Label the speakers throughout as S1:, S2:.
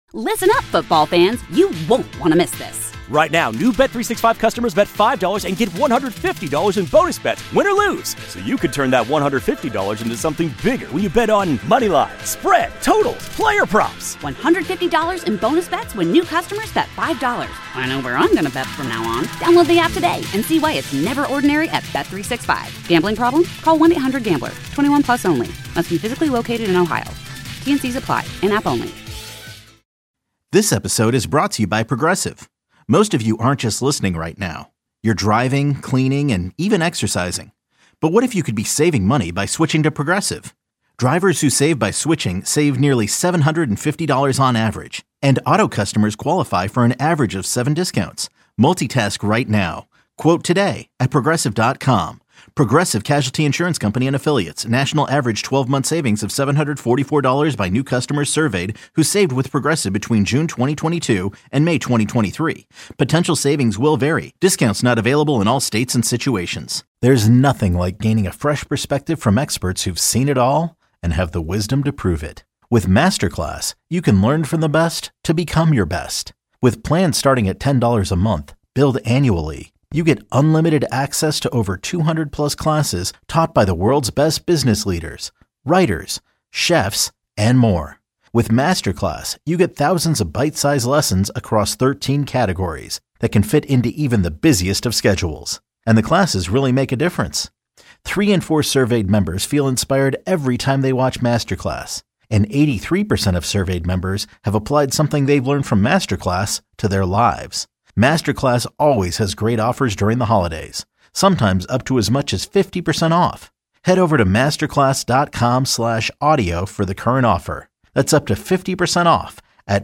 S1: Listen up, football fans. You won't want to miss this.
S2: Right now, new Bet365 customers bet $5 and get $150 in bonus bets, win or lose. So you could turn that $150 into something bigger when you bet on money line, spread, totals, player props.
S1: $150 in bonus bets when new customers bet $5. I know where I'm going to bet from now on. Download the app today and see why it's never ordinary at Bet365. Gambling problem? Call 1-800-GAMBLER. 21 plus only. Must be physically located in Ohio. T&Cs apply. In-app only.
S3: This episode is brought to you by Progressive. Most of you aren't just listening right now. You're driving, cleaning, and even exercising. But what if you could be saving money by switching to Progressive? Drivers who save by switching save nearly $750 on average. And auto customers qualify for an average of 7 discounts. Multitask right now. Quote today at Progressive.com. Progressive Casualty Insurance Company and Affiliates. National average 12-month savings of $744 by new customers surveyed who saved with Progressive between June 2022 and May 2023. Potential savings will vary. Discounts not available in all states and situations. There's nothing like gaining a fresh perspective from experts who've seen it all and have the wisdom to prove it. With Masterclass, you can learn from the best to become your best. With plans starting at $10 a month, billed annually, you get unlimited access to over 200 plus classes taught by the world's best business leaders, writers, chefs, and more. With Masterclass, you get thousands of bite-sized lessons across 13 categories that can fit into even the busiest of schedules. And the classes really make a difference. 3 in 4 surveyed members feel inspired every time they watch Masterclass. And 83% of surveyed members have applied something they've learned from Masterclass to their lives. Masterclass always has great offers during the holidays, sometimes up to as much as 50% off. Head over to masterclass.com/audio for the current offer. That's up to 50% off at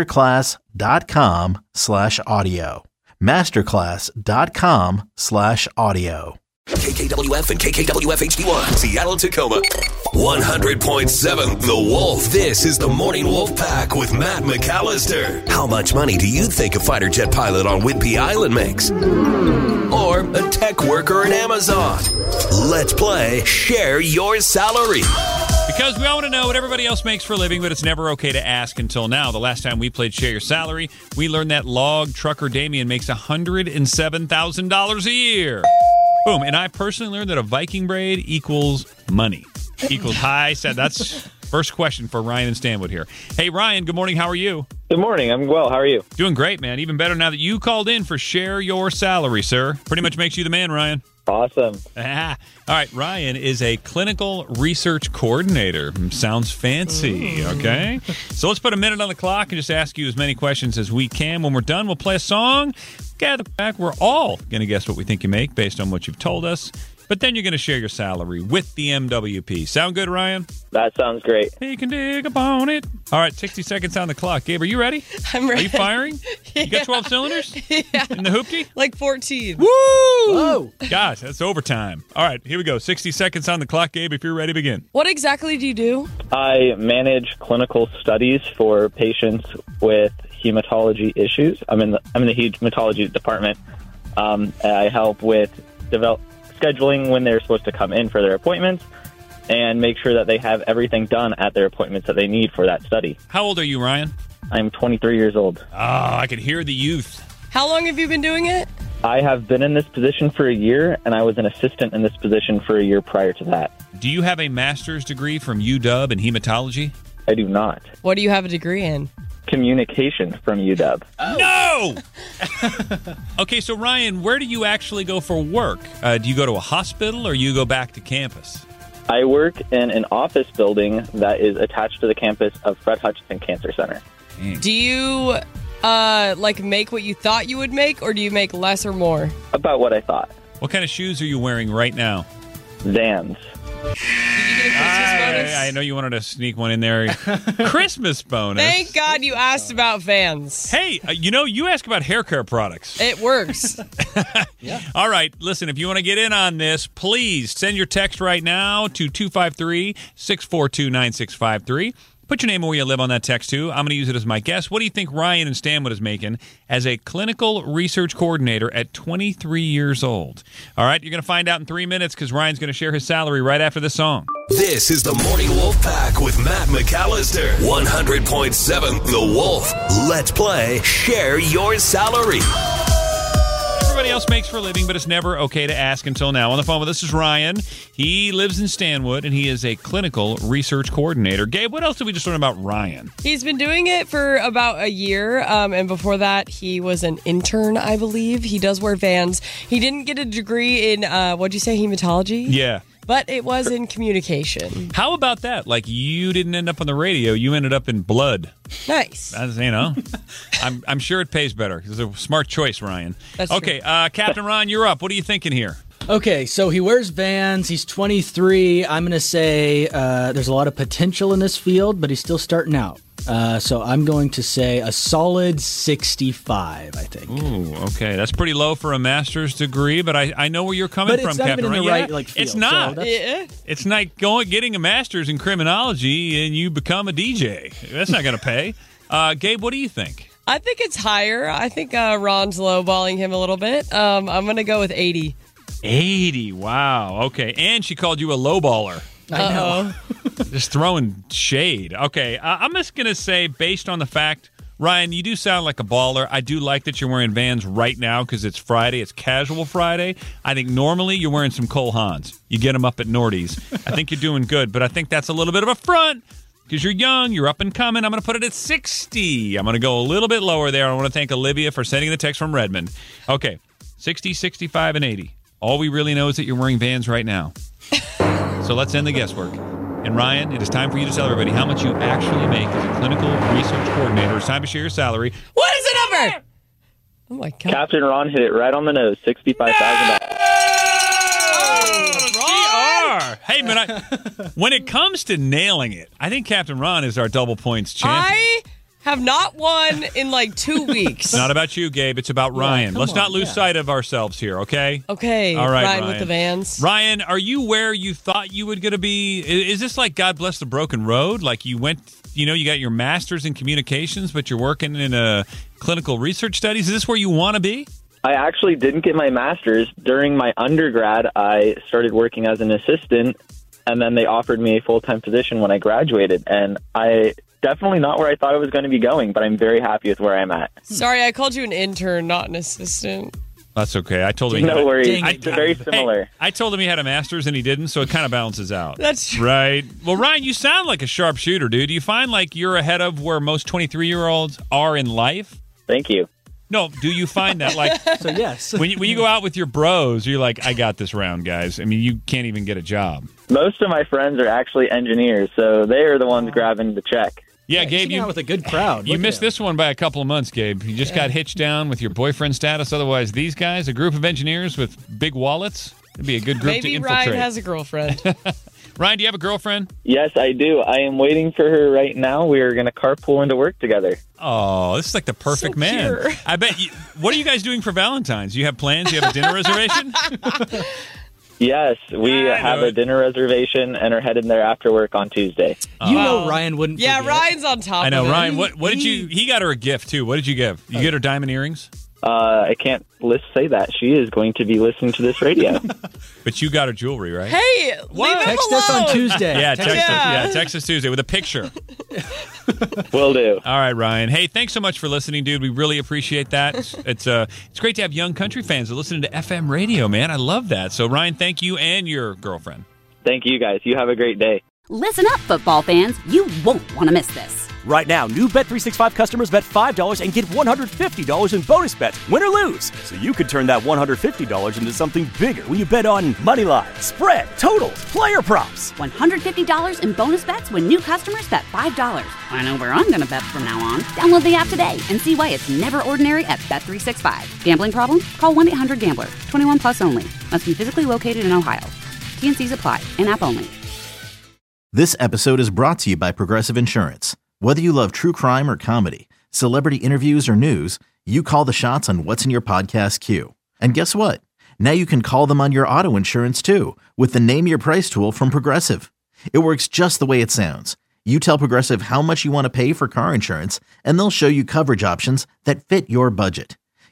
S3: masterclass.com/audio. masterclass.com/audio.
S4: KKWF and KKWF HD1, Seattle, Tacoma. 100.7 The Wolf. This is the Morning Wolf Pack with Matt McAllister. How much money do you think a fighter jet pilot on Whidbey Island makes? Or a tech worker in Amazon? Let's play Share Your Salary.
S5: Because we all want to know what everybody else makes for a living, but it's never okay to ask until now. The last time we played Share Your Salary, we learned that log trucker Damien makes $107,000 a year. Boom. And I personally learned that a Viking braid equals money. Equals high. So that's first question for Ryan and Stanwood here. Hey, Ryan, good morning. How are you?
S6: Good morning. I'm well. How are you?
S5: Doing great, man. Even better now that you called in for Share Your Salary, sir. Pretty much makes you the man, Ryan.
S6: Awesome.
S5: All right. Ryan is a clinical research coordinator. Sounds fancy, okay? So let's put a minute on the clock and just ask you as many questions as we can. When we're done, we'll play a song. Gather back. We're all going to guess what we think you make based on what you've told us. But then you're going to share your salary with the MWP. Sound good, Ryan?
S6: That sounds great.
S5: He can dig upon it. All right, 60 seconds on the clock. Gabe, are you ready?
S7: I'm ready.
S5: Are you firing?
S7: Yeah.
S5: You got 12 cylinders?
S7: Yeah.
S5: In the hoopty?
S7: Like 14.
S5: Woo!
S7: Whoa.
S5: Gosh, that's overtime. All right, here we go. 60 seconds on the clock. Gabe, if you're ready, begin.
S7: What exactly do you do?
S6: I manage clinical studies for patients with hematology issues. I'm in the hematology department. I help with scheduling when they're supposed to come in for their appointments and make sure that they have everything done at their appointments that they need for that study.
S5: How old are you, Ryan?
S6: I'm 23 years old.
S5: Oh, I could hear the youth.
S7: How long have you been doing it?
S6: I have been in this position for a year, and I was an assistant in this position for a year prior to that.
S5: Do you have a master's degree from UW in hematology?
S6: I do not.
S7: What do you have a degree in?
S6: Communication from UW.
S5: No! Okay, so Ryan, where do you actually go for work? Do you go to a hospital or you go back to campus?
S6: I work in an office building that is attached to the campus of Fred Hutchinson Cancer Center.
S7: Do you make what you thought you would make, or do you make less or more?
S6: About what I thought.
S5: What kind of shoes are you wearing right now?
S6: Vans.
S7: Did you get a Christmas bonus?
S5: I know you wanted to sneak one in there. Christmas bonus.
S7: Thank God you asked about Vans.
S5: Hey, you ask about hair care products.
S7: It works.
S5: Yeah. All right, listen, if you want to get in on this, please send your text right now to 253-642-9653. Put your name where you live on that text, too. I'm going to use it as my guess. What do you think Ryan and Stanwood is making as a clinical research coordinator at 23 years old? All right, you're going to find out in 3 minutes because Ryan's going to share his salary right after this song.
S4: This is the Morning Wolf Pack with Matt McAllister. 100.7 The Wolf. Let's play Share Your Salary.
S5: Everybody else makes for a living, but it's never okay to ask until now. On the phone with us is Ryan. He lives in Stanwood, and he is a clinical research coordinator. Gabe, what else did we just learn about Ryan?
S7: He's been doing it for about a year, and before that, he was an intern, I believe. He does wear Vans. He didn't get a degree in, what'd you say, hematology?
S5: Yeah.
S7: But it was in communication.
S5: How about that? Like, you didn't end up on the radio. You ended up in blood.
S7: Nice.
S5: That's, I'm sure it pays better. It's a smart choice, Ryan.
S7: That's
S5: okay, Captain Ron, you're up. What are you thinking here?
S8: Okay, so he wears Vans. He's 23. I'm going to say there's a lot of potential in this field, but he's still starting out. So I'm going to say a solid 65, I think.
S5: Ooh, okay. That's pretty low for a master's degree, but I know where you're coming from, Captain.
S8: But it's not even in the
S5: Ron.
S8: right field.
S5: It's not.
S8: So
S5: It's like getting a master's in criminology and you become a DJ. That's not going to pay. Gabe, what do you think?
S7: I think it's higher. I think Ron's lowballing him a little bit. I'm going to go with 80.
S5: 80. Wow. Okay. And she called you a lowballer.
S8: I know.
S5: Just throwing shade. Okay. I'm just going to say, based on the fact, Ryan, you do sound like a baller. I do like that you're wearing Vans right now because it's Friday. It's casual Friday. I think normally you're wearing some Cole Haans. You get them up at Nordy's. I think you're doing good, but I think that's a little bit of a front because you're young. You're up and coming. I'm going to put it at 60. I'm going to go a little bit lower there. I want to thank Olivia for sending the text from Redmond. Okay. 60, 65, and 80. All we really know is that you're wearing Vans right now. So let's end the guesswork. And Ryan, it is time for you to tell everybody how much you actually make as a clinical research coordinator. It's time to share your salary.
S7: What is the number? Oh, my God.
S6: Captain Ron hit it right on the nose, $65,000.
S5: Hey, man, when it comes to nailing it, I think Captain Ron is our double points champion.
S7: I have not won in like 2 weeks.
S5: It's not about you, Gabe. It's about Ryan. Let's not lose sight of ourselves here, okay?
S7: Okay.
S5: All right,
S7: Ryan with the Vans.
S5: Ryan, are you where you thought you would going to be? Is this like God Bless the Broken Road? Like you went, you got your master's in communications, but you're working in a clinical research studies? Is this where you want to be?
S6: I actually didn't get my master's. During my undergrad, I started working as an assistant, and then they offered me a full-time position when I graduated. And definitely not where I thought I was going to be going, but I'm very happy with where I'm at.
S7: Sorry, I called you an intern, not an assistant.
S5: That's okay. I told him.
S6: No worries. It's very similar.
S5: Hey, I told him he had a master's and he didn't, so it kind of balances out.
S7: That's true.
S5: Right. Well, Ryan, you sound like a sharpshooter, dude. Do you find like you're ahead of where most 23-year-olds are in life?
S6: Thank you.
S5: No, do you find that like
S8: So yes.
S5: when you go out with your bros, you're like, I got this round, guys. I mean, you can't even get a job.
S6: Most of my friends are actually engineers, so they are the ones grabbing the check.
S5: Yeah, Gabe,
S8: you out with a good crowd.
S5: You missed this one by a couple of months, Gabe. You just got hitched down with your boyfriend status. Otherwise, these guys, a group of engineers with big wallets, it'd be a good group to
S7: Maybe
S5: infiltrate.
S7: Ryan has a girlfriend.
S5: Ryan, do you have a girlfriend?
S6: Yes, I do. I am waiting for her right now. We are going to carpool into work together.
S5: Oh, this is like the perfect
S7: So
S5: man.
S7: pure.
S5: I bet you. What are you guys doing for Valentine's? You have plans? You have a dinner reservation?
S6: Yes, we have a dinner reservation and are headed there after work on Tuesday.
S8: You know Ryan wouldn't
S7: Yeah,
S8: forget.
S7: Ryan's on top
S5: I know,
S7: of it.
S5: Ryan. What did you? He got her a gift too. What did you give? You get her diamond earrings,
S6: I can't say that. She is going to be listening to this radio.
S5: but you got her jewelry, right?
S7: Hey, leave him
S8: Text
S7: alone.
S8: us on Tuesday.
S5: Yeah, text us.
S7: Yeah.
S5: Yeah, text us Tuesday with a picture.
S6: Will do.
S5: All right, Ryan. Hey, thanks so much for listening, dude. We really appreciate that. It's great to have young country fans that are listening to FM radio, man. I love that. So, Ryan, thank you and your girlfriend.
S6: Thank you, guys. You have a great day.
S1: Listen up, football fans. You won't want to miss this.
S2: Right now, new Bet365 customers bet $5 and get $150 in bonus bets, win or lose. So you could turn that $150 into something bigger when you bet on money line, spread, totals, player props.
S1: $150 in bonus bets when new customers bet $5. I know where I'm going to bet from now on. Download the app today and see why it's never ordinary at Bet365. Gambling problem? Call 1-800-GAMBLER. 21 plus only. Must be physically located in Ohio. T&Cs apply. In-app only.
S3: This episode is brought to you by Progressive Insurance. Whether you love true crime or comedy, celebrity interviews or news, you call the shots on what's in your podcast queue. And guess what? Now you can call them on your auto insurance too with the Name Your Price tool from Progressive. It works just the way it sounds. You tell Progressive how much you want to pay for car insurance, and they'll show you coverage options that fit your budget.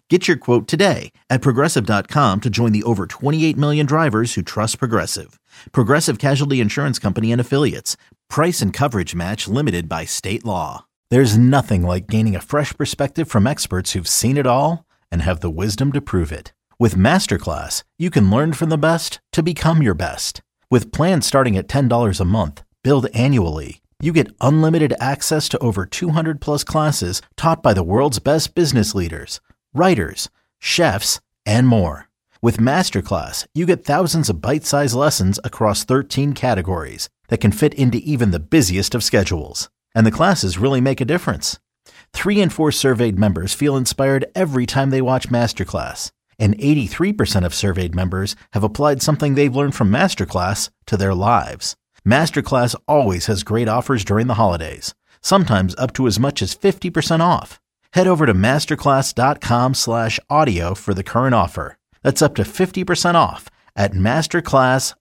S3: Get your quote today at Progressive.com to join the over 28 million drivers who trust Progressive. Progressive Casualty Insurance Company and Affiliates. Price and coverage match limited by state law. There's nothing like gaining a fresh perspective from experts who've seen it all and have the wisdom to prove it. With Masterclass, you can learn from the best to become your best. With plans starting at $10 a month, billed annually, you get unlimited access to over 200 plus classes taught by the world's best business leaders, writers, chefs, and more. With Masterclass, you get thousands of bite-sized lessons across 13 categories that can fit into even the busiest of schedules. And the classes really make a difference. 3 in 4 surveyed members feel inspired every time they watch Masterclass. And 83% of surveyed members have applied something they've learned from Masterclass to their lives. Masterclass always has great offers during the holidays, sometimes up to as much as 50% off. Head over to masterclass.com/audio for the current offer. That's up to 50% off at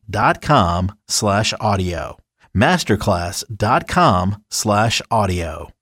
S3: masterclass.com/audio. masterclass.com/audio.